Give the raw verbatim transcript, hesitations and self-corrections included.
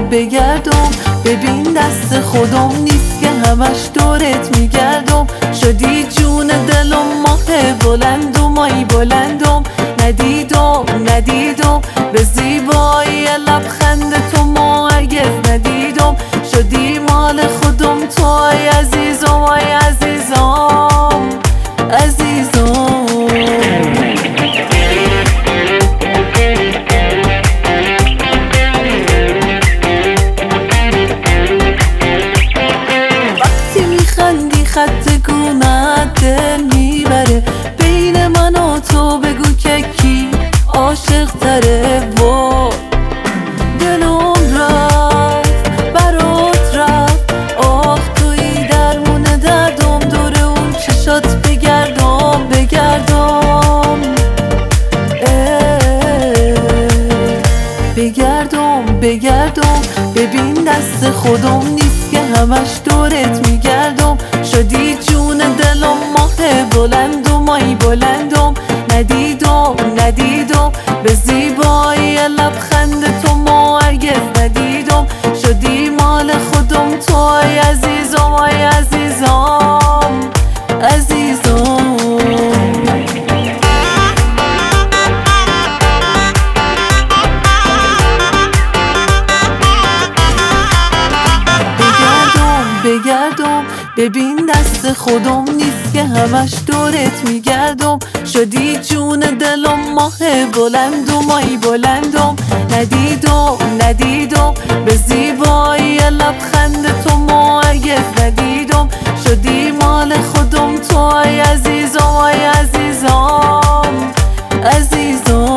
بگردم، ببین دست خودم نیست که همش دورت میگردم. شدی جون دلم، ماه بلند و مایی بلندم. ندیدم ندیدم به زیبایی لبخند تو مهرگز ندیدم. شدی مال خودم تو ای عزیزم، ای عزیزم عزیزم. وقتی میخندی خط گونت دل میبره، بین من و تو بگو که کی عاشق تره. و دلم رفت برات رفت، آخ توی درمون دردم. دور اون چشات بگردم بگردم بگردم بگردم. ببین دست خودم نیست که همش دورت میگردم. شدی جون دلم، ماه بلند و مایی بلندم. ندیدم ندیدم به زیبایی لبخند تو مهرگز ندیدم. شدی مال خودم تو ای عزیزم، ای عزیزم عزیزم. بگردم ببین دست خودم نیست که همش دورت میگردم. شدی جون دلم، ماه بلند و مایی بلندم. ندیدم ندیدم به زیبایی لبخند تو مهرگز ندیدم. شدی مال خودم تو ای عزیزم، ای عزیزم عزیزم.